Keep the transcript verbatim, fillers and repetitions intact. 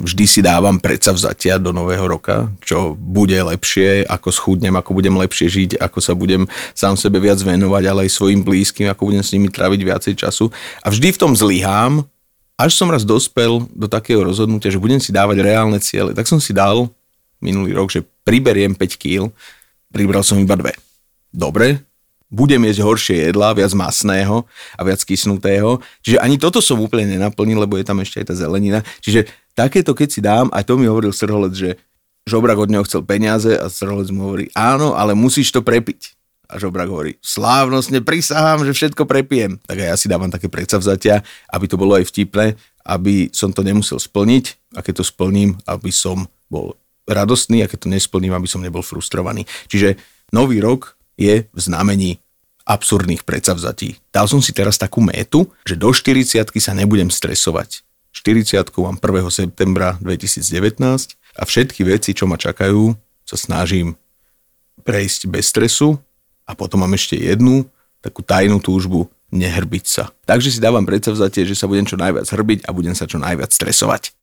Vždy si dávam predsavzatia do nového roka, čo bude lepšie, ako schudnem, ako budem lepšie žiť, ako sa budem sám sebe viac venovať, ale aj svojim blízkym, ako budem s nimi tráviť viacej času. A vždy v tom zlyhám, až som raz dospel do takého rozhodnutia, že budem si dávať reálne ciele. Tak som si dal minulý rok, že priberiem päť kíl, pribral som iba dve. Dobre, budem jesť horšie jedlá, viac masného a viac kysnutého. Čiže ani toto som úplne nenaplnil, lebo je tam ešte aj tá zelenina. Čiže takéto keď si dám, aj to mi hovoril Strholec, že Žobrak od neho chcel peniaze a Strholec mu hovorí, áno, ale musíš to prepiť. A Žobrak hovorí, slávnostne prisahám, že všetko prepijem. Tak aj ja si dávam také predsavzatia, aby to bolo aj vtipné, aby som to nemusel splniť a keď to splním, aby som bol radostný a keď to nesplním, aby som nebol frustrovaný. Čiže nový rok je v znamení absurdných predsavzatí. Dal som si teraz takú métu, že do štyridsiatky sa nebudem stresovať. štyridsiatku mám prvého septembra dvetisícdevätnásť a všetky veci, čo ma čakajú, sa snažím prejsť bez stresu a potom mám ešte jednu takú tajnú túžbu nehrbiť sa. Takže si dávam predsavzatie, že sa budem čo najviac hrbiť a budem sa čo najviac stresovať.